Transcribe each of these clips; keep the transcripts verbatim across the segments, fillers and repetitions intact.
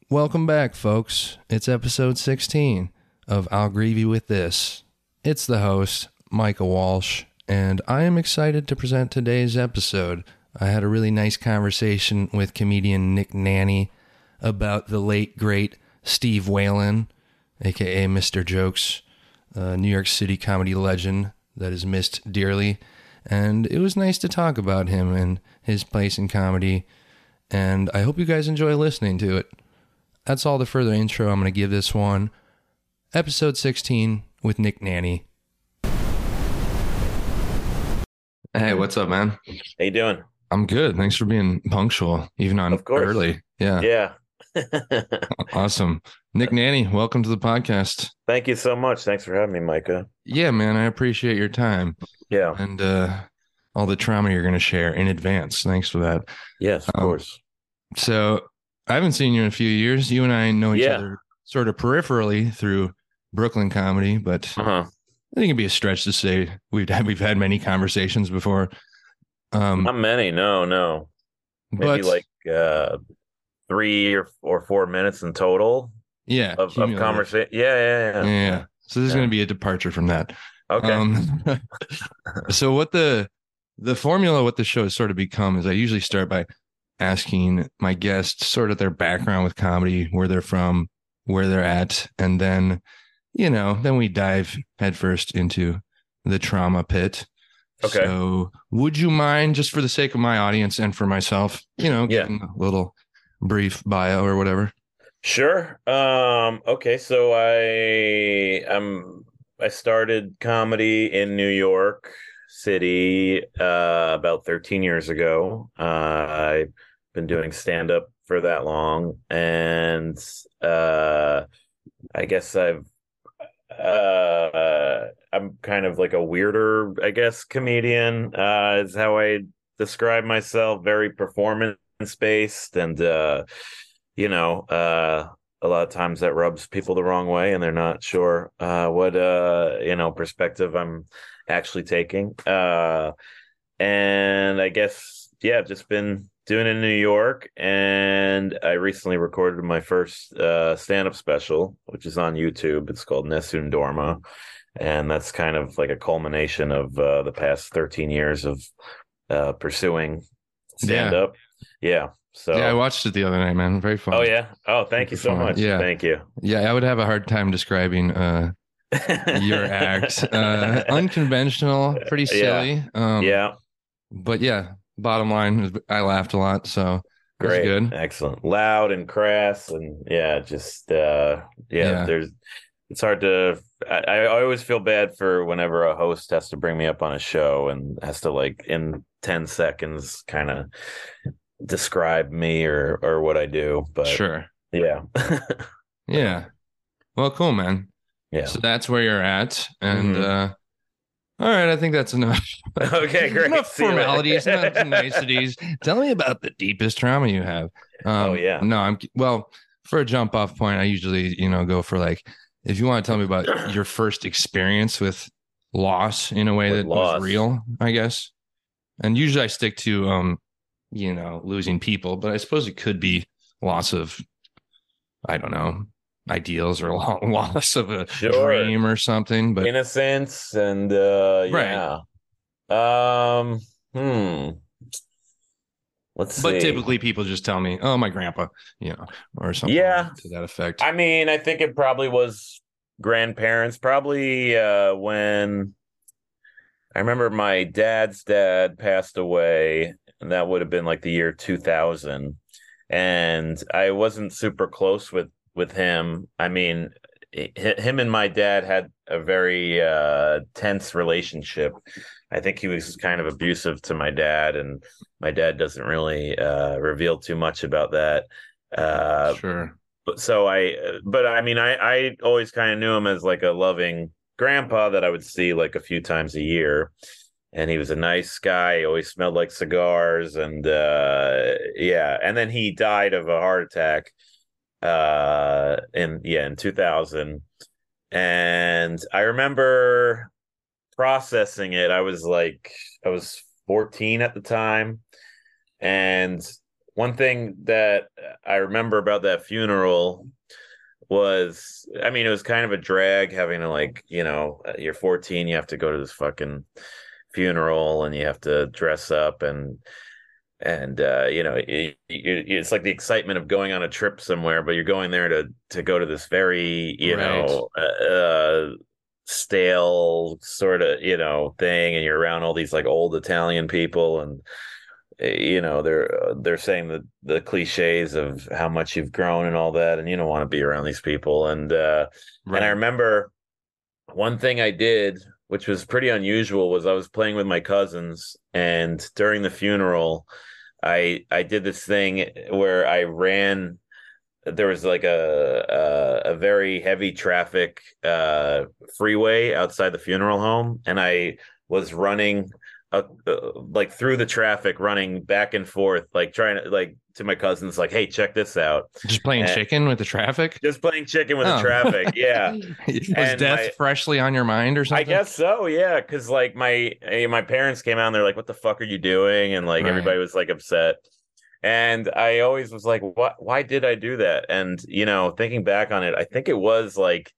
Welcome back, folks. It's episode sixteen of I'll Grieve You With This. It's the host, Micah Walsh, and I am excited to present today's episode. I had a really nice conversation with comedian Nick Nanny about the late, great Steve Whalen, a k a. Mister Jokes, a New York City comedy legend that is missed dearly. And it was nice to talk about him and his place in comedy, and I hope you guys enjoy listening to it. That's all the further intro I'm going to give this one. Episode sixteen with Nick Nanny. Hey, what's up, man? How you doing? I'm good. Thanks for being punctual, even on Of course. early. Yeah. Yeah. Awesome. Nick Nanny, welcome to the podcast. Thank you so much. Thanks for having me, Micah. Yeah, man, I appreciate your time Yeah. and uh, all the trauma you're going to share in advance. Thanks for that. Yes, of Um, course. So I haven't seen you in a few years. You and I know each Yeah. other sort of peripherally through Brooklyn comedy, but Uh-huh. I think it'd be a stretch to say we've had, we've had many conversations before. Um, Not many. No, no. Maybe but like uh, three or, or four minutes in total yeah, of, of cumulative. conversation. Yeah, yeah, Yeah, yeah. yeah. So there's Yeah. going to be a departure from that. Okay. Um, so what the the formula, what the show has sort of become is I usually start by asking my guests sort of their background with comedy, where they're from, where they're at, and then, you know, then we dive headfirst into the trauma pit. Okay. So would you mind, just for the sake of my audience and for myself, you know, Yeah. giving a little brief bio or whatever? Sure. Um, okay, so I I'm I started comedy in New York City uh, about thirteen years ago. Uh, I've been doing stand-up for that long, and uh, I guess I've uh, I'm kind of like a weirder, I guess, comedian, uh, is how I describe myself, very performance-based, and uh you know, uh, a lot of times that rubs people the wrong way, and they're not sure uh, what uh, you know perspective I'm actually taking. Uh, and I guess, yeah, I've just been doing it in New York, and I recently recorded my first uh, stand-up special, which is on YouTube. It's called Nessun Dorma, and that's kind of like a culmination of uh, the past thirteen years of uh, pursuing stand-up. Yeah. yeah. So Yeah, I watched it the other night, man. Very fun. Oh yeah. Oh, thank you Super so fun. much. Yeah. Thank you. Yeah, I would have a hard time describing uh, your act. Uh, unconventional, pretty silly. Um, Yeah. But yeah, bottom line is I laughed a lot, so that's Great. good. Excellent. Loud and crass, and yeah, just uh yeah, Yeah. there's it's hard to I, I always feel bad for whenever a host has to bring me up on a show and has to, like, in ten seconds kind of describe me or or what I do. But Sure. yeah. Yeah. Well, cool, man. Yeah. So that's where you're at. And Mhm. uh all right, I think that's enough. Okay, great. Enough See you later. formalities, enough niceties. Tell me about the deepest trauma you have. Um, Oh, yeah. No, I'm well, for a jump off point, I usually, you know, go for, like, if you want to tell me about your first experience with loss in a way With that loss. was real, I guess. And usually I stick to um, you know, losing people, but I suppose it could be loss of, I don't know, ideals or lo- loss of a Sure. dream or something. But Innocence and uh Right. yeah. Um hmm. Let's but see. typically people just tell me, "Oh, my grandpa," you know, or something Yeah. to that effect. I mean, I think it probably was grandparents. Probably uh when I remember my dad's dad passed away, and that would have been like the year two thousand. And I wasn't super close with with him. I mean, h- him and my dad had a very uh tense relationship. I think he was kind of abusive to my dad, and my dad doesn't really uh reveal too much about that. Uh Sure. but so I but I mean I I always kind of knew him as like a loving grandpa that I would see like a few times a year. And he was a nice guy. He always smelled like cigars, and uh yeah, and then he died of a heart attack uh in yeah in two thousand. And I remember processing it. I was like I was fourteen at the time, and one thing that I remember about that funeral was, I mean, it was kind of a drag having to, like, you know, you're fourteen, you have to go to this fucking funeral and you have to dress up and and uh, you know, it, it, it's like the excitement of going on a trip somewhere, but you're going there to to go to this very, you Right. know, uh, uh, stale sort of, you know, thing, and you're around all these like old Italian people, and uh, you know, they're uh, they're saying the the cliches of how much you've grown and all that, and you don't want to be around these people. And uh, and I Right. remember one thing I did, which was pretty unusual, was I was playing with my cousins, and during the funeral, I I did this thing where I ran. There was like a a, a very heavy traffic uh, freeway outside the funeral home, and I was running uh, uh, like through the traffic, running back and forth, like trying to like to my cousins, like, "Hey, check this out!" Just playing And chicken with the traffic. just playing chicken with the Oh, traffic, yeah. was And death my freshly on your mind or I something? guess so, yeah, because like my eh, my parents came out and they're like, "What the fuck are you doing?" And like Right. everybody was like upset. And I always was like, "What? Why did I do that?" And you know, thinking back on it, I think it was like,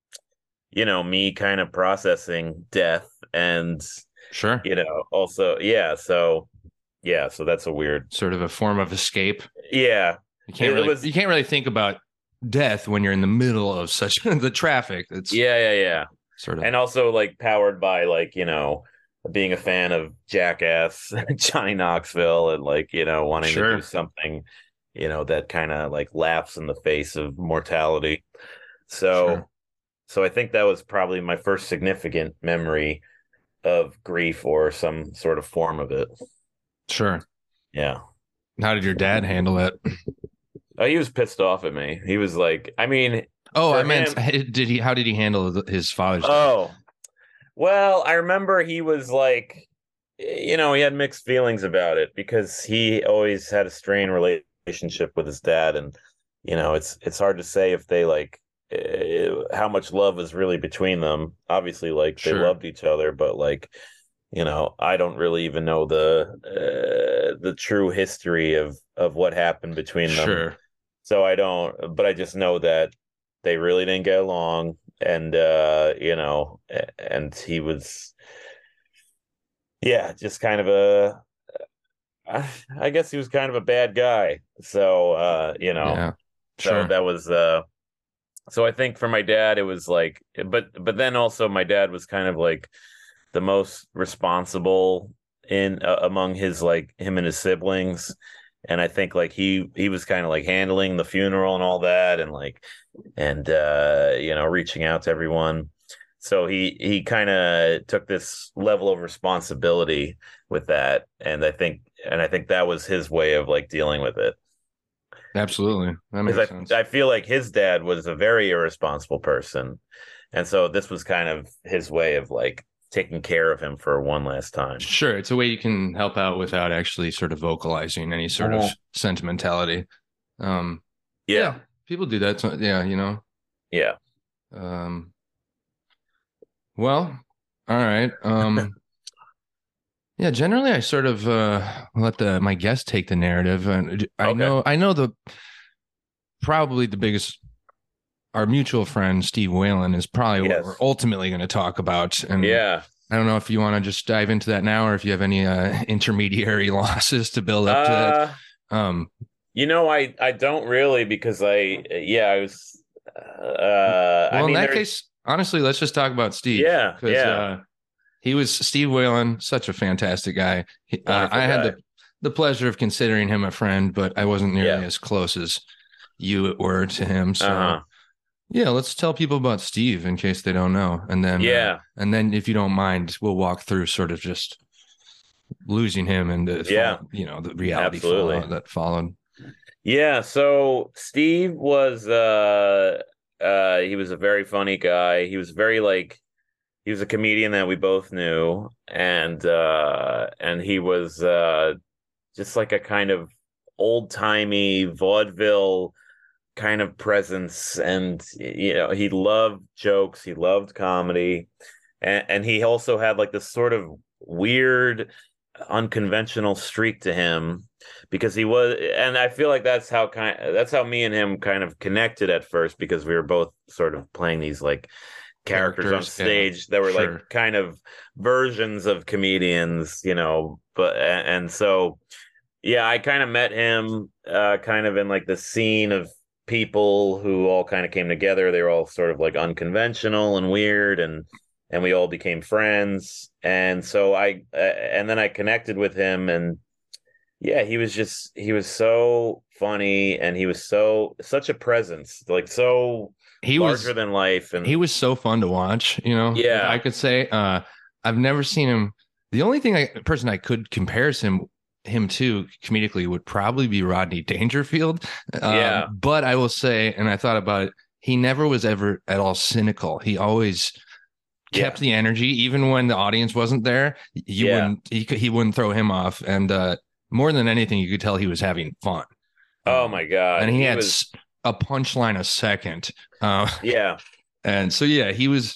you know, me kind of processing death, and Sure. you know, also, yeah. So yeah, so that's a weird, Sort of a form of escape. yeah. You can't It, it really was, you can't really think about death when you're in the middle of such the traffic. It's yeah, yeah, yeah. sort of And also like powered by like, you know, being a fan of Jackass, Johnny Knoxville, and like, you know, wanting to do sure. something, you know, that kind of like laughs in the face of mortality. Sure. So so I think that was probably my first significant memory of grief or some sort of form of it. Sure. Yeah. How did your dad handle it? Oh, he was pissed off at me. He was like, I mean, Oh, I for meant him, did he how did he handle the- his father's death? oh, well, I remember he was like, you know, he had mixed feelings about it because he always had a strained relationship with his dad, and you know, it's it's hard to say if they like uh, how much love was really between them. Obviously, like they Sure. loved each other, but like, you know, I don't really even know the uh, the true history of of what happened between them. Sure. So I don't, but I just know that they really didn't get along, and uh, you know, and he was, yeah, just kind of a, I guess he was kind of a bad guy. So uh, you know, Yeah. so Sure. that was uh, so I think for my dad it was like, but but then also my dad was kind of like the most responsible in uh, among his like him and his siblings, and I think like he he was kind of like handling the funeral and all that, and like and uh you know, reaching out to everyone. So he he kind of took this level of responsibility with that, and I think and I think that was his way of like dealing with it, Absolutely. That makes because sense. I I feel like his dad was a very irresponsible person, and so this was kind of his way of like taking care of him for one last time. Sure. It's a way you can help out without actually sort of vocalizing any sort of Mhm. sentimentality. Um, Yeah, yeah, people do that. So, yeah, you know. yeah. Um, well, all right. Um, yeah, generally I sort of uh let the my guest take the narrative. And I Okay. know I know the probably the biggest our mutual friend Steve Whalen is probably what we're Yes. ultimately going to talk about. And Yeah. I don't know if you want to just dive into that now or if you have any uh, intermediary losses to build up to that. Uh, Um, you know, I I don't really, because I yeah, I was uh I well, in mean that there's case, honestly, let's just talk about Steve yeah, because yeah, uh, he was Steve Whalen, such a fantastic guy. He, uh, wonderful I had guy. the the pleasure of considering him a friend, but I wasn't nearly Yeah. as close as you were to him. So Uh-huh. yeah, let's tell people about Steve in case they don't know, and then uh, Yeah. and then if you don't mind, we'll walk through sort of just losing him and the Yeah, fall, you know, the reality absolutely. fallout that followed. Yeah, so Steve was uh uh he was a very funny guy. He was very like he was a comedian that we both knew, and uh and he was uh just like a kind of old-timey vaudeville kind of presence, and you know, he loved jokes, he loved comedy, and and he also had like this sort of weird unconventional streak to him because he was, and I feel like that's how kind that's how me and him kind of connected at first, because we were both sort of playing these like characters on Characters, yeah, stage that were like sure. kind of versions of comedians, you know, but and, and so yeah, I kind of met him uh kind of in like the scene of people who all kind of came together. They were all sort of like unconventional and weird, and and we all became friends. And so I uh, and then I connected with him, and yeah, he was just he was so funny, and he was so such a presence, like so He larger was than life. he And was so fun to watch, you know, if I yeah, could say. Uh, I've never seen him. The only thing I person I could compare him him to comedically would probably be Rodney Dangerfield. Um, yeah, but I will say, and I thought about it, he never was ever at all cynical. He always kept yeah, the energy, even when the audience wasn't there. You yeah. wouldn't he could- he wouldn't throw him off, and uh, more than anything, you could tell he was having fun. Oh Um, my God, and he he had was, s- a punchline a second. Uh, yeah. and so yeah, he was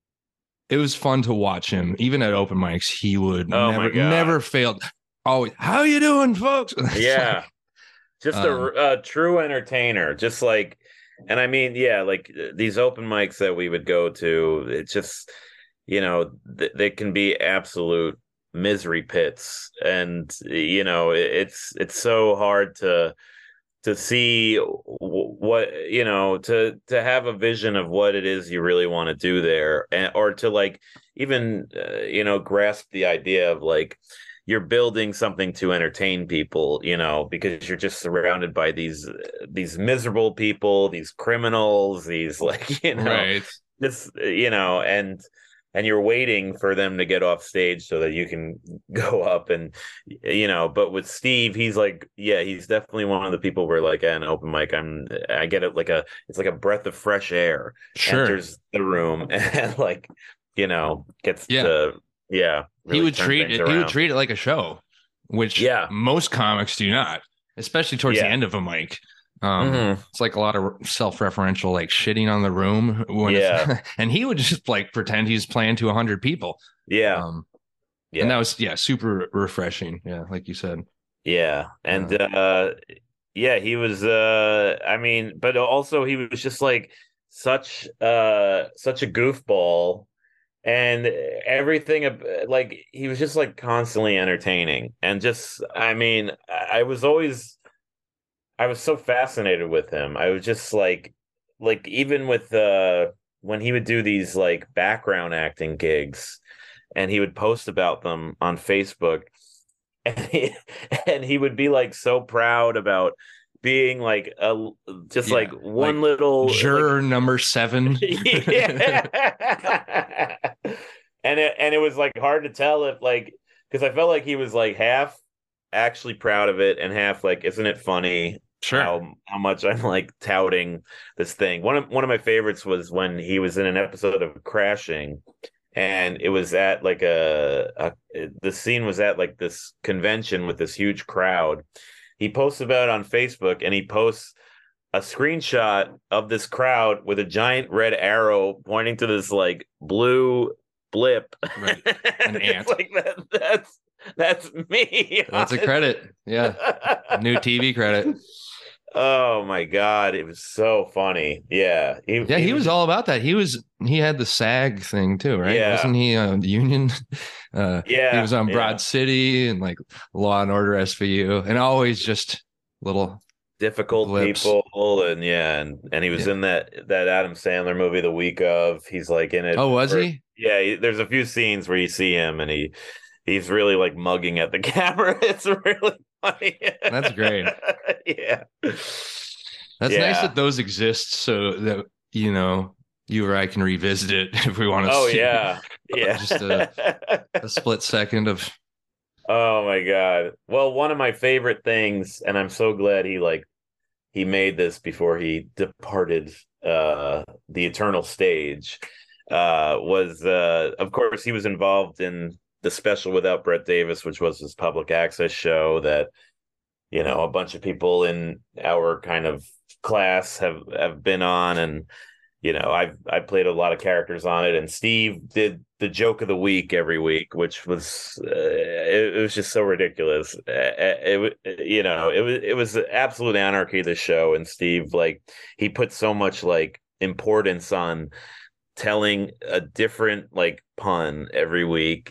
it was fun to watch him. Even at open mics, he would Oh my never God, never failed. Always, how you doing, folks? It's yeah. like, Just um, a, a true entertainer, just like, and I mean, yeah, like these open mics that we would go to, it's just, you know, th- they can be absolute misery pits, and you know, it, it's it's so hard to to see w- what, you know, to to have a vision of what it is you really want to do there, and or to like even uh, you know, grasp the idea of like you're building something to entertain people, you know, because you're just surrounded by these these miserable people, these criminals, these like, you know, right. this, you know, and and you're waiting for them to get off stage so that you can go up. And you know, but with Steve, he's like, yeah, he's definitely one of the people where like at an open mic, I'm I get it like a it's like a breath of fresh air Sure. enters the room and like, you know, gets Yeah. to, yeah, He really would turn treat things it. He would around. treat it like a show, which Yeah, most comics do not, especially towards the yeah, end of a mic. Um, hmm, it's like a lot of self-referential, like shitting on the room when it's, yeah, and he would just like pretend he's playing to a hundred people. yeah, Um, and that yeah, was yeah, super refreshing. Yeah, like you said. yeah. And Uh, uh yeah, he was uh I mean, but also he was just like such uh such a goofball, and everything ab- like he was just like constantly entertaining, and just I mean, I I was always I was so fascinated with him. I was just like like even with uh when he would do these like background acting gigs, and he would post about them on Facebook, and he, and he would be like so proud about being like a just yeah, like one like little like juror number seven. yeah. And it and it was like hard to tell if like, because I felt like he was like half actually proud of it and half like, isn't it funny Sure. how how much I'm like touting this thing. One of one of my favorites was when he was in an episode of Crashing, and it was at like a, a the scene was at like this convention with this huge crowd. He posts about it on Facebook, and he posts a screenshot of this crowd with a giant red arrow pointing to this like blue blip. Right. An And it's ant. like that that's that's me. That's a credit. Yeah. New T V credit. Oh my God, it was so funny. Yeah. He Yeah, he he was was just, all about that. He was he had the SAG thing too, right? yeah. Wasn't he uh, union? Uh, he Yeah. was on Yeah. Broad City and like Law and Order S V U, and always just little Difficult blips. people, and yeah, and and he was Yeah. in that that Adam Sandler movie The Week Of. He's like in it Oh, was for, he? yeah, he, there's a few scenes where you see him, and he he's really like mugging at the camera. It's really funny. That's great. Yeah. That's nice Yeah. that those exist, so that you know you or I can revisit it if we want to Oh see yeah. Yeah. just a, a split second of. Oh my God. Well, one of my favorite things, and I'm so glad he like he made this before he departed uh the eternal stage, uh was uh of course he was involved in the Special Without Brett Davis, which was his public access show that, you know, a bunch of people in our kind of class have have been on. And you know, I've I played a lot of characters on it, and Steve did the joke of the week every week, which was uh, it, it was just so ridiculous. Uh, it, it you know it was it was absolute anarchy, the show, and Steve, like, he put so much like importance on telling a different like pun every week.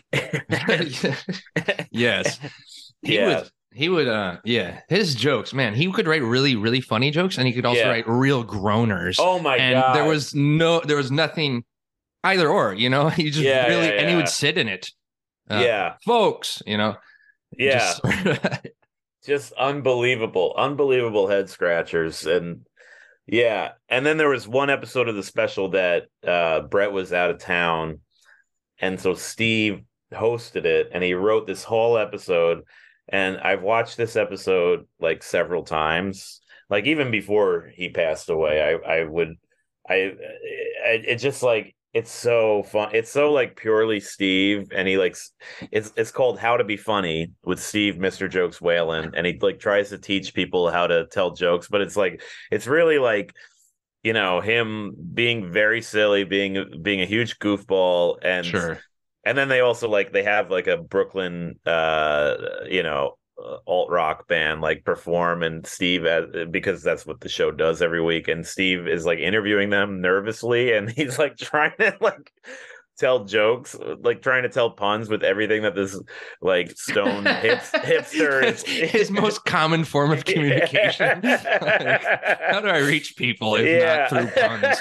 Yes, he yeah. would. He would, uh, yeah, his jokes, man, he could write really, really funny jokes, and he could also Yeah. write real groaners. Oh my and god! there was no, there was nothing either or, you know. He just Yeah, really, yeah, and he yeah. would sit in it. Uh, Yeah. folks, you know. Yeah, Just, just unbelievable, unbelievable head scratchers, and yeah. And then there was one episode of the special that uh, Brett was out of town, and so Steve hosted it, and he wrote this whole episode. And I've watched this episode like several times, like even before he passed away. I I would I it, it just like it's so fun. It's so like purely Steve, and he like it's it's called How to Be Funny with Steve, Mister Jokes Whalen, and he like tries to teach people how to tell jokes, but it's like it's really like, you know, him being very silly, being being a huge goofball, and sure. and then they also like they have like a Brooklyn, uh, you know, uh, alt rock band like perform, and Steve, uh, because that's what the show does every week, and Steve is like interviewing them nervously, and he's like trying to like tell jokes, like trying to tell puns with everything that this like stone hips, hipster is. His most common form of communication. Like, how do I reach people if Yeah. not through puns?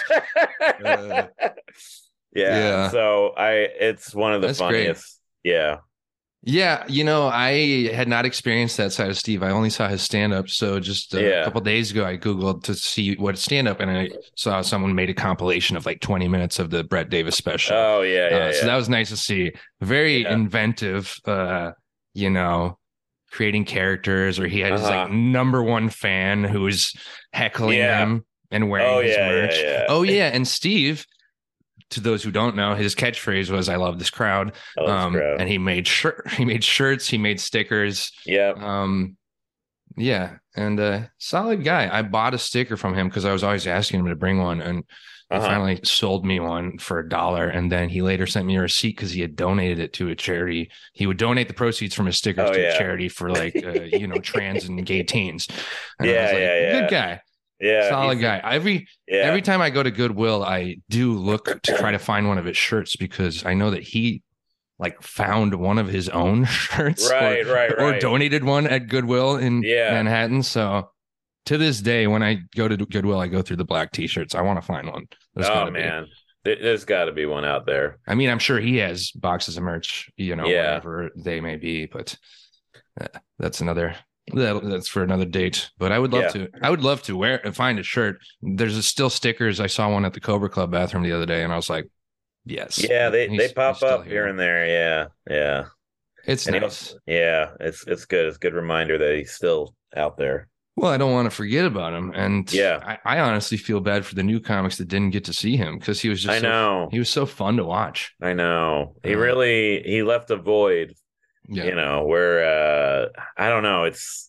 Uh, yeah. Yeah. So I, it's one of the That's great. funniest. Yeah. Yeah, you know, I had not experienced that side of Steve. I only saw his stand-up. So just uh, Yeah. a couple of days ago, I Googled to see what stand-up, and I saw someone made a compilation of like twenty minutes of the Brett Davis special. Oh yeah, yeah. Uh, so yeah. that was nice to see. Very Yeah. inventive, uh, you know, creating characters, or he had his Uh-huh. like number one fan who was heckling Yeah. him and wearing Oh, his yeah, yeah, merch. yeah. Oh yeah, and Steve, to those who don't know, his catchphrase was "I love this crowd." I love this Um, crowd. and he made shirt, he made shirts, he made stickers. Yeah. Um, yeah, and uh, solid guy. I bought a sticker from him because I was always asking him to bring one, and he Uh-huh. finally sold me one for a dollar. And then he later sent me a receipt because he had donated it to a charity. He would donate the proceeds from his stickers Oh, to yeah. a charity for like uh, you know, trans and gay teens. And I Yeah, was like, yeah, yeah. good guy, Yeah. solid he's- guy. Every Yeah. every time I go to Goodwill, I do look to try to find one of his shirts because I know that he like found one of his own shirts, Right, or, right, or right. donated one at Goodwill in Yeah. Manhattan. So to this day, when I go to Goodwill, I go through the black t-shirts. I want to find one. There's Oh gotta be. man, There- there's got to be one out there. I mean, I'm sure he has boxes of merch, you know, Yeah. whatever they may be, but uh, that's another, that, that's for another date. But I would love Yeah. to, I would love to wear, find a shirt. There's still stickers. I saw one at the Cobra Club bathroom the other day, and I was like, yes. Yeah, they he's- they he's pop still up here and there. Yeah, yeah. It's And he nice. also- yeah, it's it's good. It's a good reminder that he's still out there. Well, I don't want to forget about him, and Yeah. I, I honestly feel bad for the new comics that didn't get to see him because he was just I so, know. he was so fun to watch. I know. He Uh, really he left a void. Yeah, You know, where uh I don't know. It's.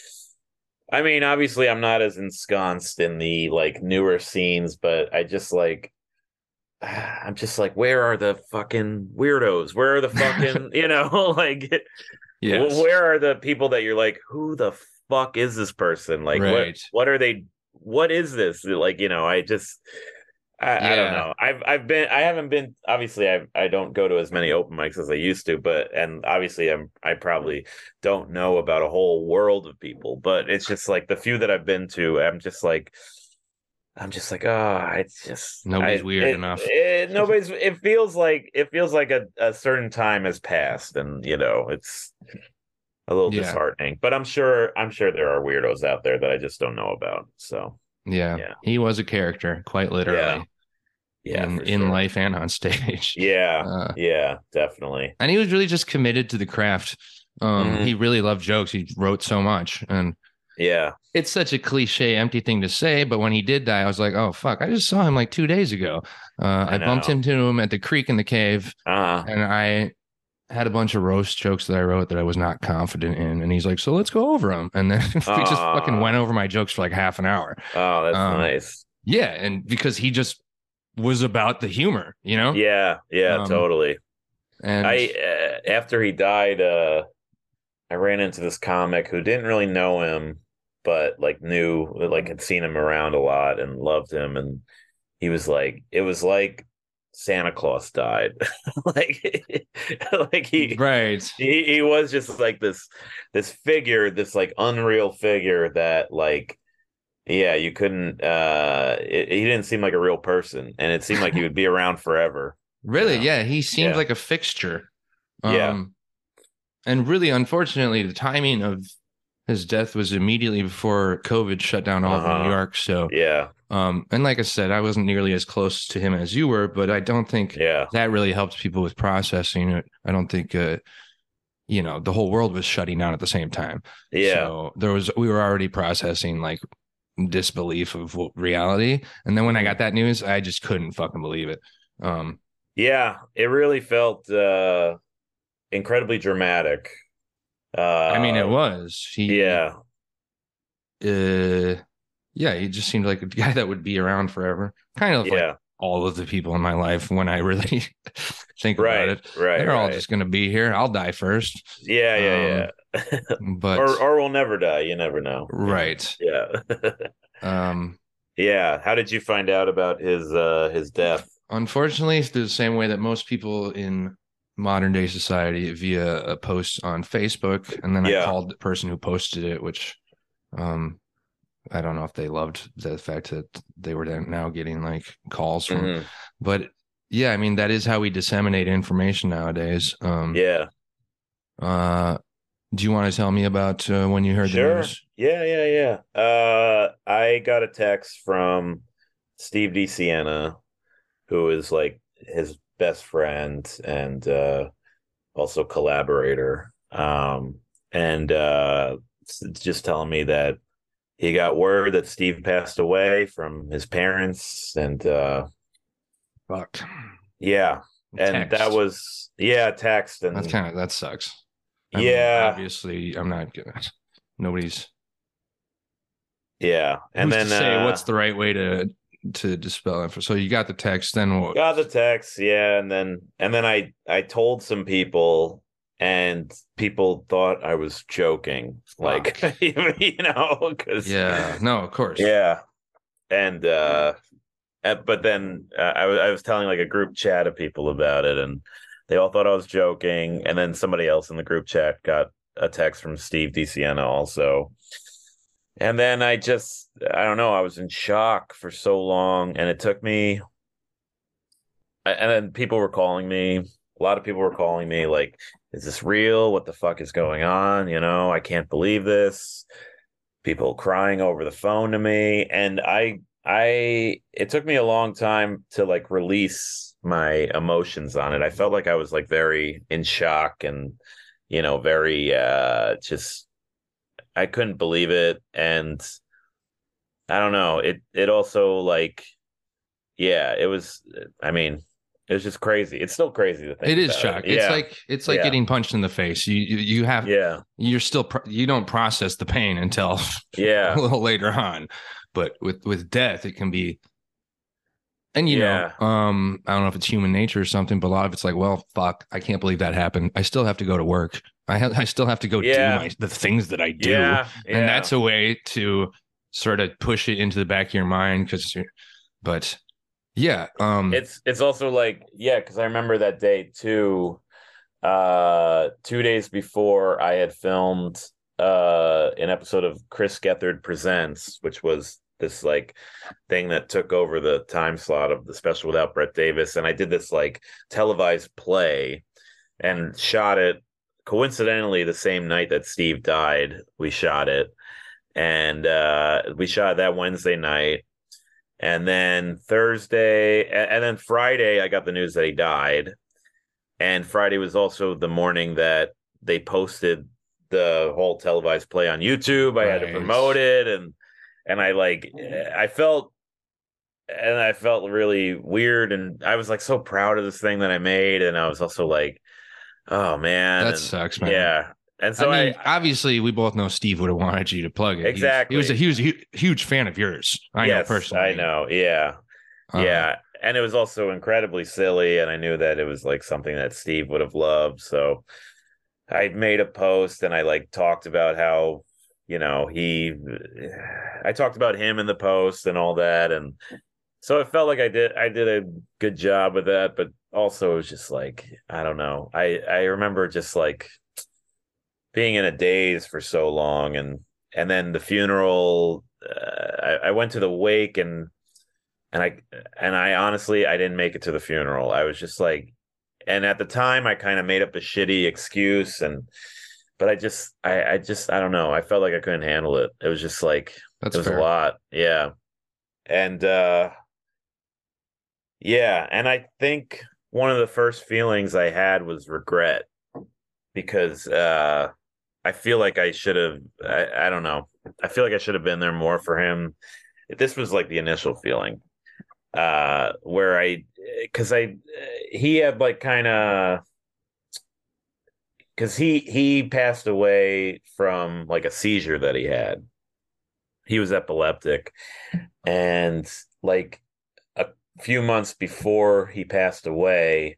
I mean, obviously, I'm not as ensconced in the like newer scenes, but I just like. I'm just like, where are the fucking weirdos? Where are the fucking, you know, like, yes. where are the people that you're like, who the fuck is this person? Like, Right. what, what are they? What is this? Like, you know, I just, I, I don't Yeah. know. I've, I've been, I haven't been, obviously, I, I don't go to as many open mics as I used to, but, and obviously, I'm, I probably don't know about a whole world of people, but it's just like the few that I've been to, I'm just like, I'm just like, oh, it's just Nobody's I- weird it- enough. it- nobody's. It feels like it feels like a, a certain time has passed, and you know, it's a little Yeah. disheartening. But I'm sure, I'm sure there are weirdos out there that I just don't know about. So Yeah. Yeah. He was a character, quite literally, yeah, in, for in sure. life and on stage. Yeah, Uh, yeah, definitely. and he was really just committed to the craft. Um, Mhm. He really loved jokes. He wrote so much, and Yeah, it's such a cliche, empty thing to say. But when he did die, I was like, oh fuck! I just saw him like two days ago. Uh, I, I bumped know. into him at the creek in the cave, uh, and I had a bunch of roast jokes that I wrote that I was not confident in. And he's like, so let's go over them. And then we just Aw. fucking went over my jokes for like half an hour. oh, that's Um, nice. Yeah. And because he just was about the humor, you know? Yeah, yeah, Um, totally. And I uh, after he died, uh, I ran into this comic who didn't really know him, but like knew, like had seen him around a lot and loved him, and he was like, it was like Santa Claus died, like, like he, right. he he was just like this this figure, this like unreal figure that like. Yeah, you couldn't. Uh, it, he didn't seem like a real person, and it seemed like he would be around forever. You Really? know? Yeah, he seemed Yeah, like a fixture. yeah, Um, and really, unfortunately, the timing of his death was immediately before COVID shut down all of New uh-huh. York. So, Yeah, um, and like I said, I wasn't nearly as close to him as you were, but I don't think yeah, that really helped people with processing it. I don't think, uh, you know, the whole world was shutting down at the same time. yeah. So there was, we were already processing like disbelief of reality. And then when I Mhm. got that news, I just couldn't fucking believe it. Um, Yeah, it really felt uh, incredibly dramatic. I mean, it Uh, was he. yeah, Uh, yeah, he just seemed like a guy that would be around forever. Kind of like yeah. all of the people in my life when I really think about Right, it. right, They're all right. just going to be here. I'll die first. Yeah, Um, yeah, yeah. Or but or we'll never die. You never know. You know. right. Yeah. Um, Yeah. How did you find out about his uh his death? unfortunately, it's the same way that most people in modern day society via a post on Facebook, and then I Yeah. called the person who posted it, which um I don't know if they loved the fact that they were then now getting like calls from, Hmm. but yeah, I mean, that is how we disseminate information nowadays. Um, Yeah. uh, do you want to tell me about uh, when you heard the Sure. news? Yeah, yeah, yeah. Uh, I got a text from Steve DeSiena, who is like his best friend and uh, also collaborator. Um, and uh, it's it's just telling me that he got word that Steve passed away from his parents, and uh, Fuck. yeah, and that Text. was yeah, text That's and kind of, that sucks. I mean, yeah, obviously, I'm not gonna, nobody's, yeah, and who's to then say what's uh, the right way to, to dispel info. So you got the text, then what? got the text, yeah, and then and then I I told some people, and people thought I was joking, like Fuck. you know, because Yeah, no, of course. yeah, and uh, uh, but then uh, I was I was telling like a group chat of people about it, and they all thought I was joking, and then somebody else in the group chat got a text from Steve DeSiena also. And then I just, I don't know, I was in shock for so long, and it took me and then people were calling me. A lot of people were calling me like, is this real? What the fuck is going on? You know, I can't believe this. People crying over the phone to me. And I, I, it took me a long time to like release my emotions on it. I felt like I was like very in shock and, you know, very, uh, just, I couldn't believe it. And I don't know. It, it also like, yeah, it was, I mean, it was just crazy. It's still crazy to think It is about it. shock. It's Yeah. like it's like Yeah. getting punched in the face. You you, you have Yeah. you're still pro- you don't process the pain until a Yeah. little later on. But with with death, it can be, and you know, Yeah. um, I don't know if it's human nature or something, but a lot of it's like, well, fuck, I can't believe that happened. I still have to go to work. I have I still have to go do Yeah. my the things that I do, Yeah. and Yeah. that's a way to sort of push it into the back of your mind. Because, but yeah, um, It's it's also like, yeah, because I remember that day too. Uh two days before I had filmed uh an episode of Chris Gethard Presents, which was this like thing that took over the time slot of the special without Brett Davis. And I did this like televised play and shot it coincidentally the same night that Steve died. We shot it. And uh we shot that Wednesday night. And then Thursday and, and then Friday I got the news that he died. And Friday was also the morning that they posted the whole televised play on YouTube. I had to right. promote it, and and I like I felt and I felt really weird, and I was like so proud of this thing that I made, and I was also like, oh man, That and sucks, man. yeah, and I so mean, I, obviously, we both know Steve would have wanted you to plug it. He was, he was a exactly, he was a hu- huge fan of yours. I know yes, I personally. know, yeah. Uh, yeah. And it was also incredibly silly, and I knew that it was like something that Steve would have loved. So I made a post and I like talked about how, you know, he I talked about him in the post and all that. And so it felt like I did I did a good job with that, but also it was just like, I don't know. I I remember just like being in a daze for so long, and and then the funeral, uh, I, I went to the wake, and and I and I honestly I didn't make it to the funeral. I was just like, and at the time I kind of made up a shitty excuse, and but I just I I just I don't know. I felt like I couldn't handle it. It was just like it that's was a fair. lot. Yeah. And uh yeah, and I think one of the first feelings I had was regret, because uh I feel like I should have I, I don't know. I feel like I should have been there more for him. This was like the initial feeling. Uh where I cuz I he had like kind of cuz he he passed away from like a seizure that he had. He was epileptic, and like a few months before he passed away,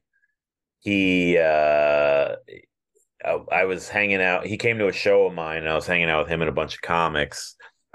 he uh I, I was hanging out. He came to a show of mine, and I was hanging out with him and a bunch of comics.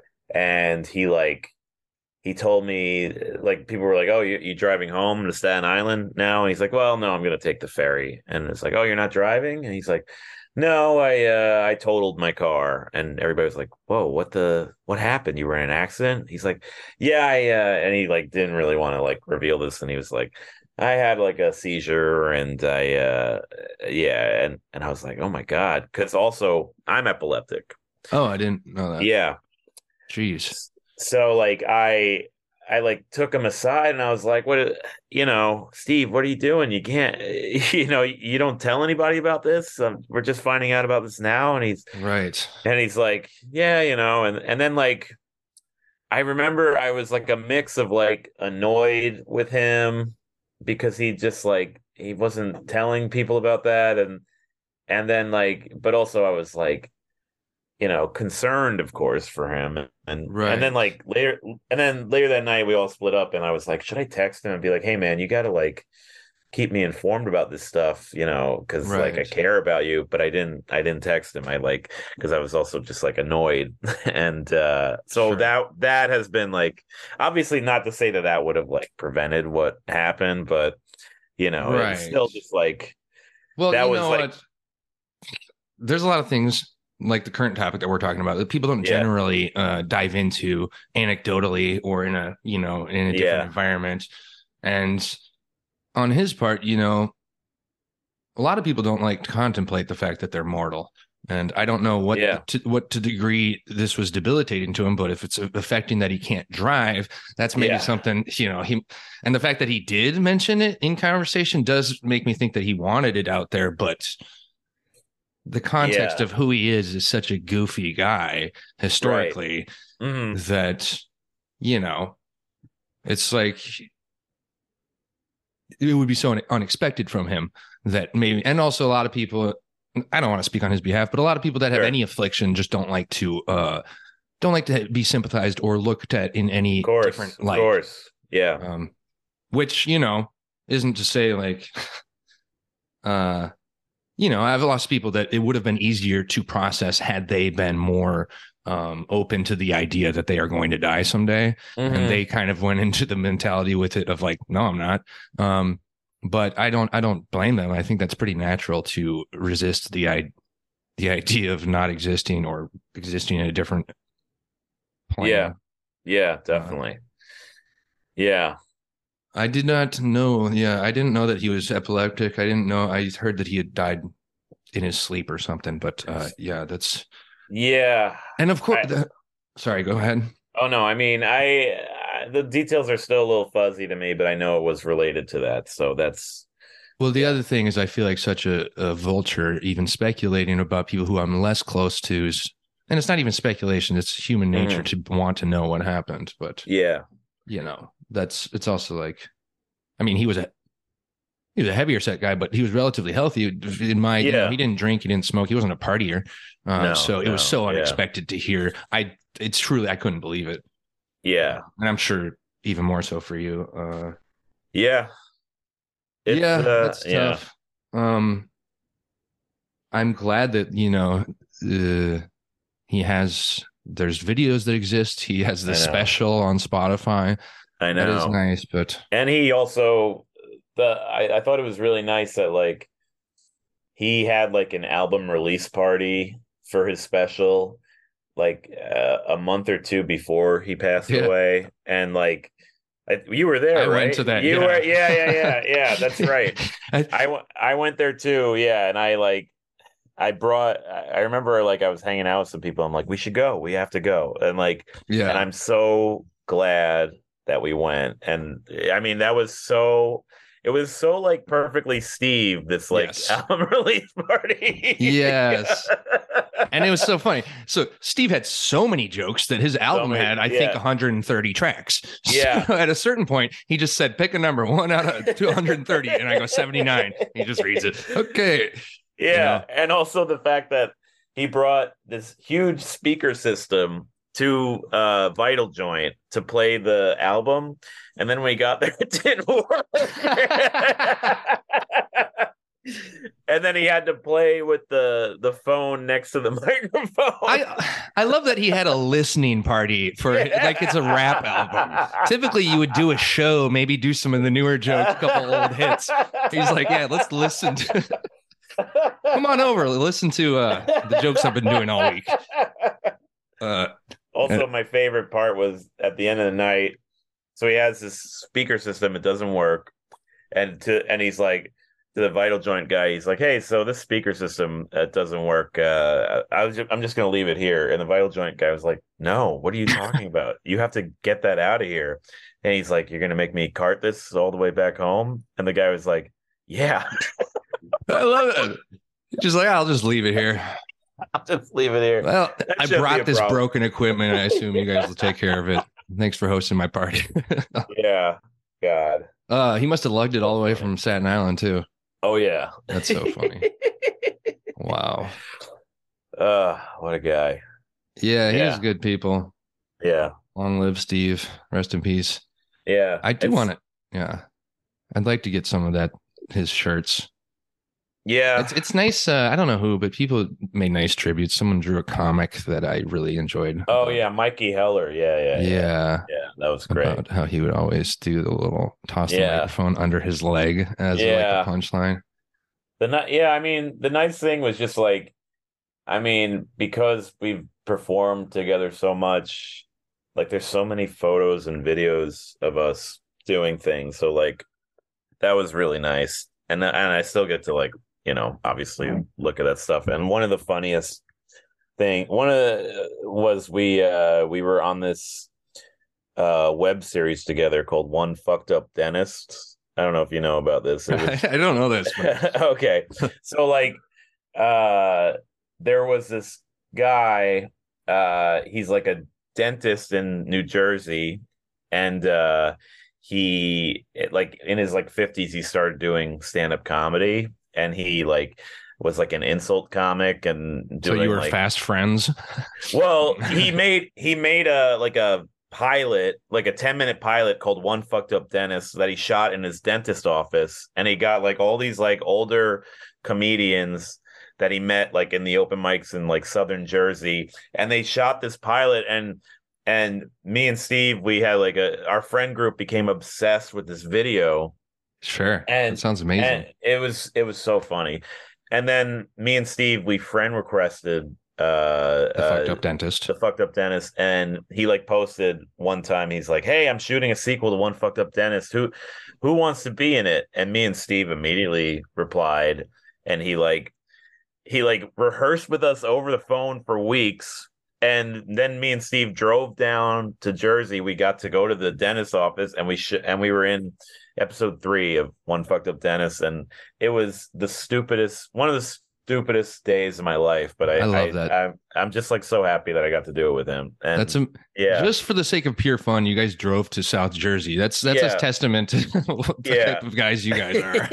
And he like he told me, like, people were like, "Oh, you you driving home to Staten Island now?" And he's like, "Well, no, I'm gonna take the ferry." And it's like, "Oh, you're not driving?" And he's like, "No, I uh, I totaled my car." And everybody was like, "Whoa, what the what happened? You were in an accident?" He's like, "Yeah, I," uh, and he like didn't really want to like reveal this, and he was like, "I had like a seizure, and I uh, yeah," and and I was like, "Oh my God," because also I'm epileptic. Oh, I didn't know that. Yeah, Jeez. so like I I like took him aside, and I was like, "What, you know, Steve, what are you doing? You can't, you know, you don't tell anybody about this. Um, we're just finding out about this now." And he's Right. and he's like, "Yeah, you know," and and then like I remember I was like a mix of like annoyed with him because he just like he wasn't telling people about that, and and then like but also I was like, you know, concerned, of course, for him. And and then Right. like later and then later that night we all split up, and I was like, should I text him and be like, "Hey man, you gotta like keep me informed about this stuff, you know, because like I Right. care about you." But I didn't I didn't text him. I like because I was also just like annoyed. And uh so Sure. that that has been like, obviously not to say that that would have like prevented what happened, but you know, it was Right. still just like Well, that you was know like, what? There's a lot of things like the current topic that we're talking about that people don't yeah, generally uh, dive into anecdotally or in a, you know, in a different yeah, environment. And on his part, you know, a lot of people don't like to contemplate the fact that they're mortal. And I don't know what yeah, to what to degree this was debilitating to him, but if it's affecting that he can't drive, that's maybe yeah, something, you know, he and the fact that he did mention it in conversation does make me think that he wanted it out there, but the context yeah, of who he is is such a goofy guy right. historically Hmm. that, you know, it's like it would be so unexpected from him that maybe, and also a lot of people, I don't want to speak on his behalf, but a lot of people that have Sure. any affliction just don't like to, uh, don't like to be sympathized or looked at in Of any course, different of light. course. Yeah. Um, which, you know, isn't to say like, uh, you know, I've lost people that it would have been easier to process had they been more um, open to the idea that they are going to die someday. And Hmm. they kind of went into the mentality with it of like, no, I'm not. Um, but I don't, I don't blame them. I think that's pretty natural to resist the the idea of not existing or existing in a different Yeah. plane. Yeah, Uh, definitely. Yeah. I did not know. Yeah, I didn't know that he was epileptic. I didn't know. I heard that he had died in his sleep or something. But uh, yeah, that's Yeah. and of course. I The, sorry, go ahead. oh no, I mean, I, I the details are still a little fuzzy to me, but I know it was related to that. So that's Well, the yeah. other thing is, I feel like such a, a vulture, even speculating about people who I'm less close to, is, and it's not even speculation; it's human nature Hmm. to want to know what happened. But Yeah. you know, that's it's also like, I mean, he was a he was a heavier set guy, but he was relatively healthy. In my, you know, he Yeah. didn't drink, he didn't smoke, he wasn't a partier. Uh, No, so it was no. so Yeah. unexpected to hear. I, it's truly, I couldn't believe it, uh, Yeah. and I'm sure. even more so for you. Uh, Yeah. It's yeah, uh that's yeah. tough. Um, I'm glad that, you know, uh, he has, there's videos that exist. He has the I know. special on Spotify. I That is know. nice, but And he also the I, I thought it was really nice that like he had like an album release party for his special like uh, a month or two before he passed yeah, away, and like I, you were I there, went right? to that. You were, Yeah. yeah, yeah, yeah, yeah. That's right. I, I went, I went there too, yeah, and I like I brought. I remember like I was hanging out with some people. I'm like, we should go. We have to go, and like, and yeah. I'm so glad that we went. And I mean, that was so. It was so like perfectly Steve. This like Yes. album release party. Yes. And it was so funny. So Steve had so many jokes that his So album many, had, I think, yeah, one hundred thirty tracks. yeah. So at a certain point, he just said, pick a number, one out of two hundred thirty. And I go, seventy-nine. He just reads it. Okay. You Yeah, know, and also the fact that he brought this huge speaker system to uh Vital Joint to play the album, and then when we got there, it didn't work. And then he had to play with the the phone next to the microphone. I I love that he had a listening party for Yeah. like it's a rap album. Typically, you would do a show, maybe do some of the newer jokes, a couple old hits. He's like, yeah, let's listen to. Come on over, listen to uh, the jokes I've been doing all week. Uh, Also, my favorite part was at the end of the night. So he has this speaker system; it doesn't work, and to and he's like to the Vital Joint guy, he's like, "Hey, so this speaker system uh, doesn't work. Uh, I was, just, I'm just going to leave it here." And the Vital Joint guy was like, "No, what are you talking about? You have to get that out of here." And he's like, "You're going to make me cart this all the way back home?" And the guy was like, "Yeah." I love it. Just like, I'll just leave it here. I'll just leave it here. Well, That I shouldn't be a brought this problem. broken equipment. I assume you guys will take care of it. Thanks for hosting my party. Yeah, God. uh, he must have lugged it all the way from Staten Island too. Oh yeah, That's so funny. Wow. Uh, what a guy. Yeah, he was Yeah, good people. yeah, Long live Steve. Rest in peace. yeah. I do It's want it. Yeah. I'd like to get some of that, his shirts. yeah. It's it's nice. Uh, I don't know who, but people made nice tributes. Someone drew a comic that I really enjoyed. Oh about- yeah, Mikey Heller. Yeah, yeah, yeah. Yeah. Yeah, that was great. About how he would always do the little toss the Yeah. microphone under his leg as Yeah. like a punchline. The ni- yeah, I mean, the nice thing was just like, I mean, because we've performed together so much, like there's so many photos and videos of us doing things. So like that was really nice. And and I still get to like, you know, obviously look at that stuff. And one of the funniest thing, one of the, was we uh we were on this uh web series together called One Fucked Up Dentist. I don't know if you know about this. It was I don't know this. But... okay. So like uh there was this guy, uh he's like a dentist in New Jersey, and uh he like in his like fifties he started doing stand-up comedy, and he like was like an insult comic and doing So you were like fast friends? well, he made he made a like a pilot, like a ten minute pilot called One Fucked Up Dentist that he shot in his dentist office, and he got like all these like older comedians that he met like in the open mics in like Southern Jersey, and they shot this pilot, and and me and Steve, we had like a our friend group became obsessed with this video. Sure. And that sounds amazing. And it was it was so funny. And then me and Steve, we friend requested uh the fucked uh, up dentist. the fucked up dentist, and he like posted one time, he's like, "Hey, I'm shooting a sequel to One Fucked Up Dentist. Who who wants to be in it?" And me and Steve immediately replied, and he like he like rehearsed with us over the phone for weeks. And then me and Steve drove down to Jersey. We got to go to the dentist office, and we sh- and we were in episode three of One Fucked Up Dentist, and it was the stupidest, one of the stupidest days of my life. But I, I love I, that. I'm, I'm just like so happy that I got to do it with him. And That's a, yeah, just for the sake of pure fun. You guys drove to South Jersey. That's that's Yeah. a testament to the Yeah. type of guys you guys are.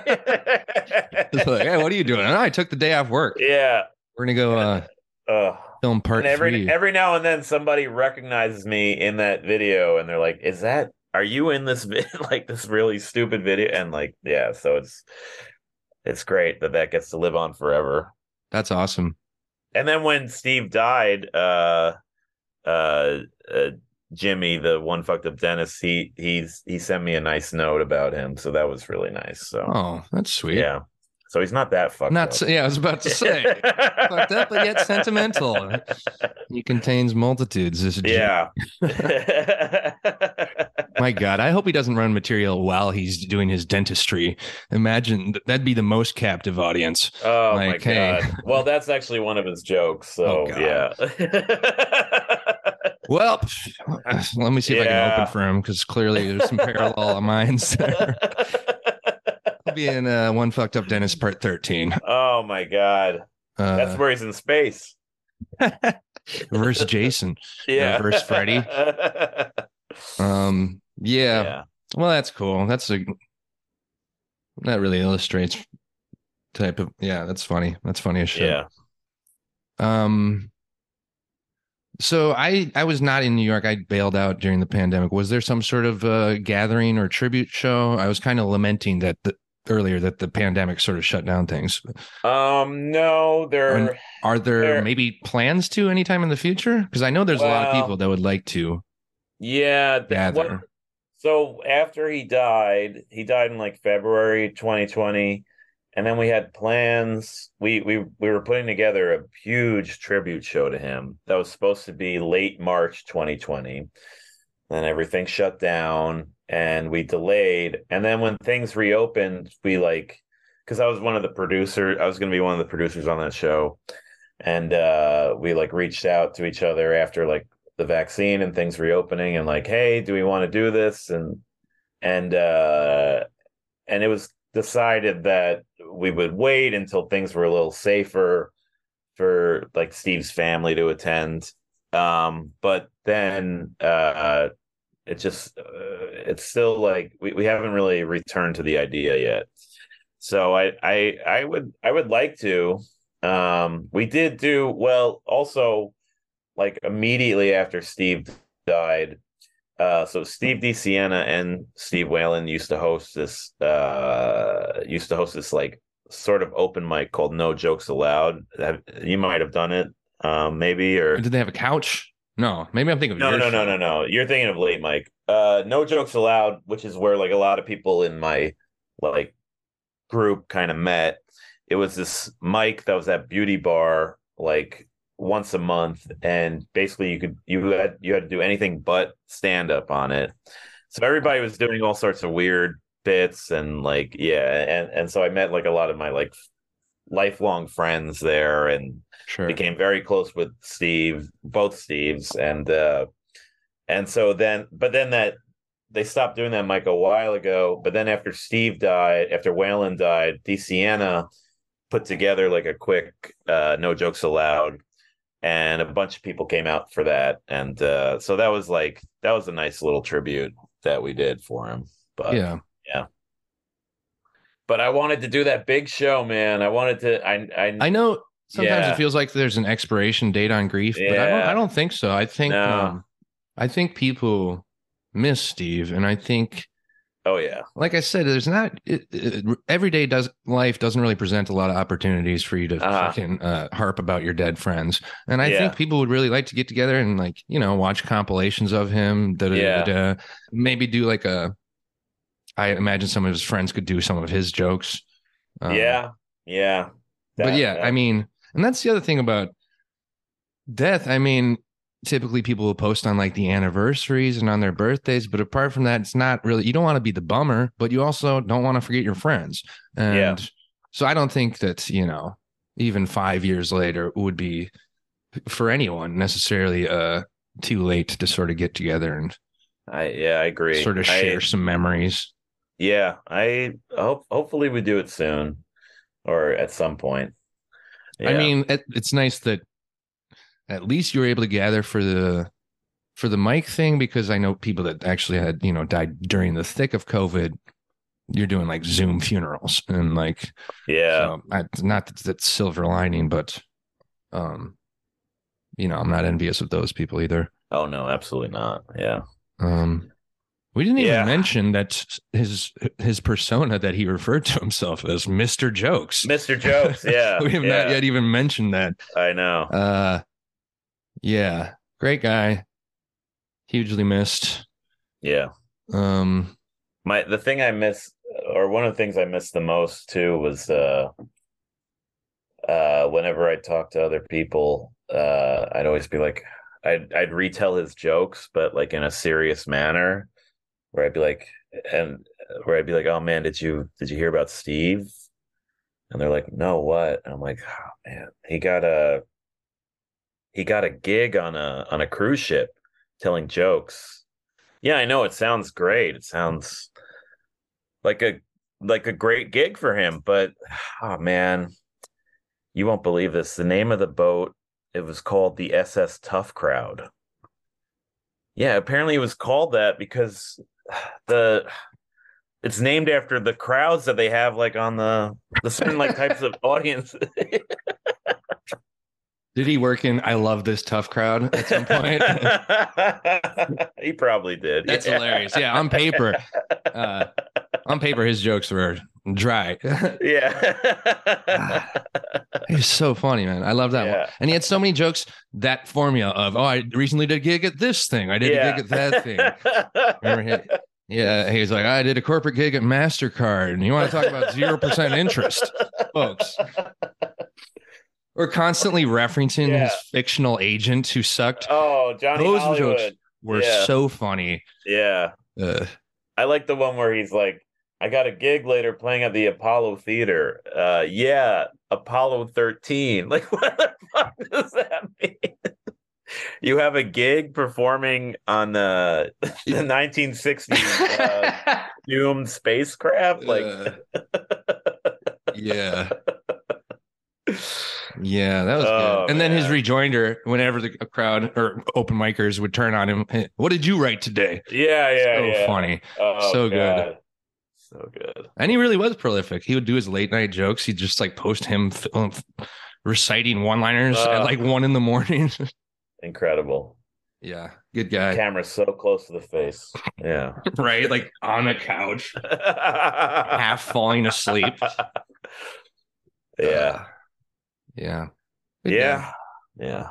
It's like, hey, what are you doing? Oh, I took the day off work. yeah. We're gonna go uh, Uh, film part and every three. every now and then somebody recognizes me in that video, and they're like, "Is that are you in this vid like this really stupid video? And like, yeah, so it's it's great that that gets to live on forever. That's awesome. And then when Steve died, uh, uh, uh, Jimmy, the one fucked up dentist, he he's he sent me a nice note about him, so that was really nice. So Oh, that's sweet. yeah, so he's not that fucked Not up. so, yeah, I was about to say fucked up, but yet sentimental. He contains multitudes. This Jimmy. Yeah. My God, I hope he doesn't run material while he's doing his dentistry. Imagine that'd be the most captive audience. Oh like, my hey. God. Well, that's actually one of his jokes. So Oh, God. yeah. Well, let me see if I can Yeah. open for him because clearly there's some parallel minds there. He'll be in uh, One Fucked Up Dentist Part thirteen. Oh my God. Uh, That's where he's in space. versus Jason. Yeah. Versus Freddy. Um, yeah. Yeah. Well, that's cool. That's a that really illustrates type of yeah, that's funny. That's funny as shit. Yeah. Um so I I was not in New York. I bailed out during the pandemic. Was there some sort of uh gathering or tribute show? I was kind of lamenting that the earlier that the pandemic sort of shut down things. Um, no, there Are, are there, there- maybe plans to anytime in the future? Because I know there's a lot of Well, people that would like to yeah, th- gather. what- so after he died, he died in like February twenty twenty, and then we had plans. We we we were putting together a huge tribute show to him that was supposed to be late March twenty twenty. Then everything shut down and we delayed. And then when things reopened, we like, because I was one of the producers, I was going to be one of the producers on that show. And uh, we like reached out to each other after like the vaccine and things reopening and like, hey, do we want to do this? And, and, uh, and it was decided that we would wait until things were a little safer for like Steve's family to attend. Um, but then uh, it just uh, it's still like we, we haven't really returned to the idea yet. So I I I would I would like to. Um, we did do well also like immediately after Steve died. Uh, so Steve DeSiena and Steve Whalen used to host this uh used to host this like sort of open mic called No Jokes Allowed. You might have done it, um, maybe or Did they have a couch? No, maybe I'm thinking of no, your no, show. no, no, no. You're thinking of Late Mike. Uh, No Jokes Allowed, which is where like a lot of people in my like group kind of met. It was this mic that was at Beauty Bar like once a month, and basically you could you had you had to do anything but stand up on it. So everybody was doing all sorts of weird bits and like yeah, and and so I met like a lot of my like lifelong friends there and Sure. became very close with Steve, both Steves, and uh, and so then, but then that they stopped doing that mic a while ago. But then after Steve died, after Whalen died, DeSiena put together like a quick uh, No Jokes Allowed, and a bunch of people came out for that, and uh, so that was like that was a nice little tribute that we did for him. But yeah, yeah. But I wanted to do that big show, man. I wanted to. I I, I know. Sometimes Yeah. it feels like there's an expiration date on grief, but I don't. Yeah. I don't think so. I think. No. Um, I think people miss Steve, and I think, Oh yeah. like I said, there's not it, it, everyday does life doesn't really present a lot of opportunities for you to Uh-huh. fucking uh, harp about your dead friends, and I Yeah. think people would really like to get together and like you know watch compilations of him. Da, da, Yeah. da, da, maybe do like a. I imagine some of his friends could do some of his jokes. Um, Yeah. Yeah. but That- yeah, that- I mean, and that's the other thing about death. I mean, typically people will post on like the anniversaries and on their birthdays, but apart from that, it's not really, you don't want to be the bummer, but you also don't want to forget your friends. And Yeah. so I don't think that, you know, even five years later would be for anyone necessarily uh too late to sort of get together and I yeah, I agree. sort of I- share some memories. Yeah, I hope hopefully we do it soon or at some point. I Yeah. mean, it, it's nice that at least you were able to gather for the for the mic thing, because I know people that actually had, you know, died during the thick of COVID. You're doing like Zoom funerals and like, yeah. so I, not that that's silver lining, but um, you know, I'm not envious of those people either. Oh no, absolutely not. Yeah. Um, We didn't even Yeah. mention that his his persona that he referred to himself as Mister Jokes. Mister Jokes, yeah. We have yeah. not yet even mentioned that. I know. Uh, yeah, great guy. Hugely missed. Yeah. Um, My the thing I miss, or one of the things I missed the most too, was uh, uh, whenever I talk to other people, uh, I'd always be like, I'd I'd retell his jokes, but like in a serious manner, where I'd be like, and where I'd be like, oh man, did you did you hear about Steve? And they're like, no, what? And I'm like, oh man, he got a he got a gig on a on a cruise ship telling jokes. Yeah, I know it sounds great. It sounds like a like a great gig for him, but oh man, you won't believe this. The name of the boat, it was called the S S Tough Crowd. Yeah, apparently it was called that because the it's named after the crowds that they have like on the the certain like types of audience. did he work in I Love This Tough Crowd at some point? He probably did. That's yeah. hilarious. Yeah, on paper, uh, on paper, his jokes were dry. Yeah. He's so funny, man. I love that Yeah. one. And he had so many jokes. That formula of, oh, I recently did a gig at this thing. I did Yeah. a gig at that thing. Remember he, yeah, he was like, I did a corporate gig at MasterCard. And you want to talk about zero percent interest, folks. We're constantly referencing Yeah. his fictional agent who sucked. Oh, Johnny Those Hollywood. jokes were Yeah. so funny. Yeah. Uh, I like the one where he's like, I got a gig later playing at the Apollo Theater. Uh, yeah, Apollo thirteen. Like, what the fuck does that mean? You have a gig performing on the, the nineteen sixties uh, doomed spacecraft? Like, uh, yeah. Yeah, that was Oh, good. And then his man. rejoinder, whenever the crowd or open micers would turn on him, "Hey, what did you write today?" yeah, yeah, So yeah. funny. Oh, So good. God. So good. And he really was prolific. He would do his late night jokes. He'd just like post him film, reciting one liners Uh, at like one in the morning. Incredible. Yeah, good guy. Camera so close to the face. Yeah. Right? Like on a couch, half falling asleep. Yeah. Uh, yeah. Good Yeah. guy. Yeah.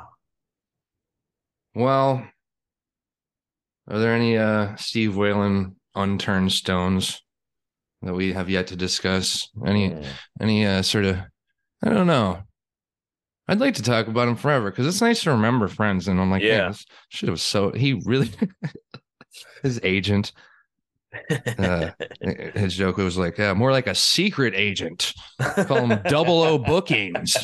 Well, are there any uh Steve Whalen unturned stones that we have yet to discuss? Any Mm. any uh sort of, I don't know. I'd like to talk about him forever because it's nice to remember friends. And I'm like, Yeah. man, this shit was so, he really, his agent, uh, his joke was like, yeah, more like a secret agent. Call him double O bookings.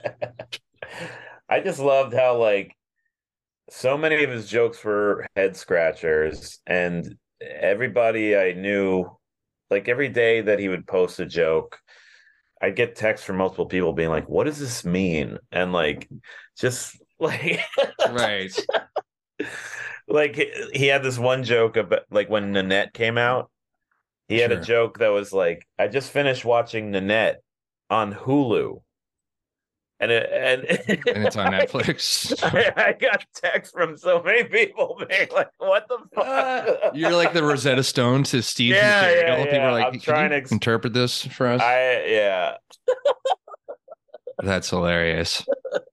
I just loved how like so many of his jokes were head scratchers, and everybody I knew, like every day that he would post a joke, I'd get texts from multiple people being like, what does this mean? And like, just like, Right. like he had this one joke about like when Nanette came out, he had Sure. a joke that was like, I just finished watching Nanette on Hulu. And it, and, And it's on Netflix. I, I got texts from so many people being like, what the fuck? You're like the Rosetta Stone to Steve's Yeah, material. yeah, People yeah. are like, I'm can trying you to ex- interpret this for us? I, yeah. That's hilarious.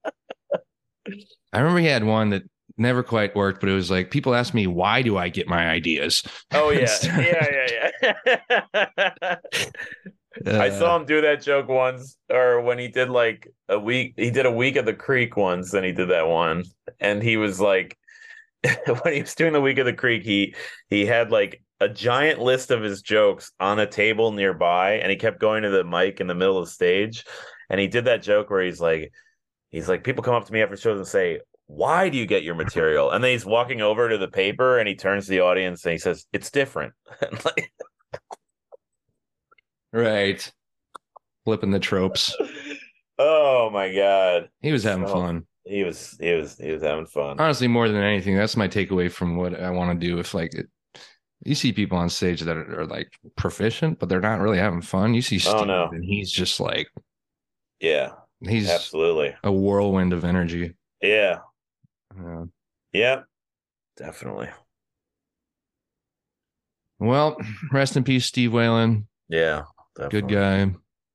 I remember he had one that never quite worked, but it was like, people ask me, why do I get my ideas? Oh, yeah. yeah, yeah, yeah. Uh, I saw him do that joke once, or when he did like a week, he did a week of the creek once, and he did that one. And he was like, when he was doing the week of the creek, he he had like a giant list of his jokes on a table nearby, and he kept going to the mic in the middle of the stage. And he did that joke where he's like, he's like, people come up to me after shows and say, why do you get your material? And then he's walking over to the paper and he turns to the audience and he says, it's different. And like, right. Flipping the tropes. oh my God. He was having So- fun. He was he was he was having fun. Honestly, more than anything, that's my takeaway from what I want to do. If like it, you see people on stage that are, are like proficient, but they're not really having fun. You see Steve, Oh, no. and he's just like, Yeah, he's absolutely. a whirlwind of energy. Yeah. Uh, Yeah. Definitely. Well, rest in peace, Steve Whalen. Yeah, definitely. Good guy.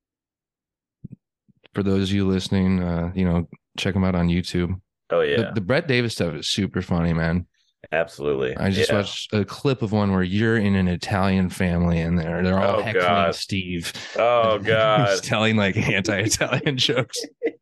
For those of you listening, uh, you know, check him out on YouTube. Oh yeah, the, the Brett Davis stuff is super funny, man. Absolutely. I just yeah. watched a clip of one where you're in an Italian family and they're they're all Oh, heckling God. Steve. Oh God, he's telling like anti-Italian jokes.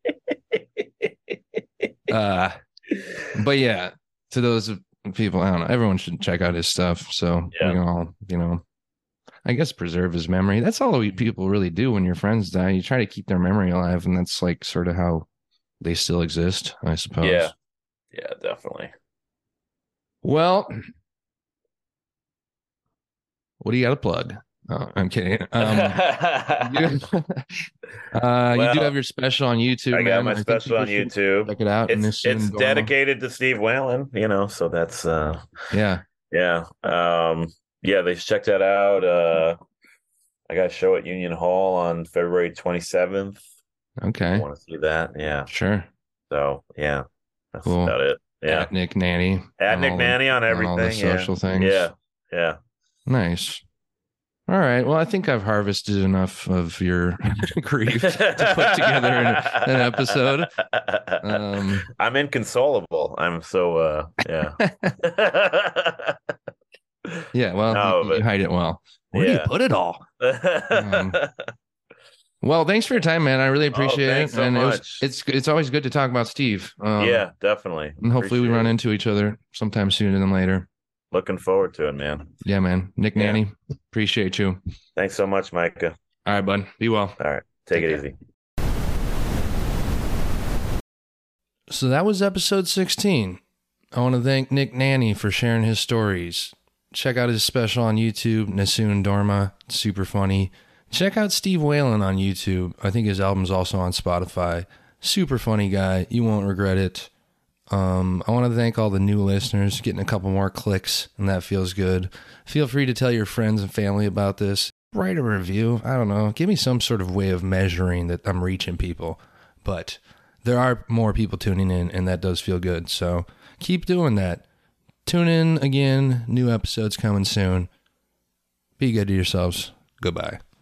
Uh, but yeah, to those people, I don't know. Everyone should check out his stuff. So Yeah. we can all, you know, I guess preserve his memory. That's all we, people really do when your friends die. You try to keep their memory alive, and that's like sort of how they still exist, I suppose. Yeah. Yeah, definitely. Well, what do you got to plug? Oh, I'm kidding. Um, you, uh, Well, you do have your special on YouTube. I man. got my I think special on people should YouTube. Check it out. It's it's dedicated to Steve Whalen, you know, so that's uh yeah. Yeah. Um yeah, they should check that out. Uh I got a show at Union Hall on February twenty-seventh. Okay. I want to see that. Yeah. Sure. So yeah. That's Cool. about it. Yeah. At Nick Nanny. At Nick Nanny on everything. On all the social yeah. things. Yeah. Yeah. Nice. All right. Well, I think I've harvested enough of your grief to put together an, an episode. Um, I'm inconsolable. I'm so, uh, yeah. yeah. Well, no, you, but, you hide it well. Where yeah. do you put it all? um, well, thanks for your time, man. I really appreciate oh, it. So and much. It was, it's it's always good to talk about Steve. Um, yeah, definitely. And hopefully appreciate we run it. into each other sometime sooner than later. Looking forward to it, man. Yeah, man. Nick Yeah. Nanny, appreciate you. Thanks so much, Micah. All right, bud. Be well. All right. Take, Take it care. easy. So that was episode sixteen. I want to thank Nick Nanny for sharing his stories. Check out his special on YouTube, Nasoon Dorma. It's super funny. Check out Steve Whalen on YouTube. I think his album's also on Spotify. Super funny guy. You won't regret it. Um, I want to thank all the new listeners, getting a couple more clicks, and that feels good. Feel free to tell your friends and family about this. Write a review. I don't know. Give me some sort of way of measuring that I'm reaching people. But there are more people tuning in, and that does feel good. So keep doing that. Tune in again. New episodes coming soon. Be good to yourselves. Goodbye.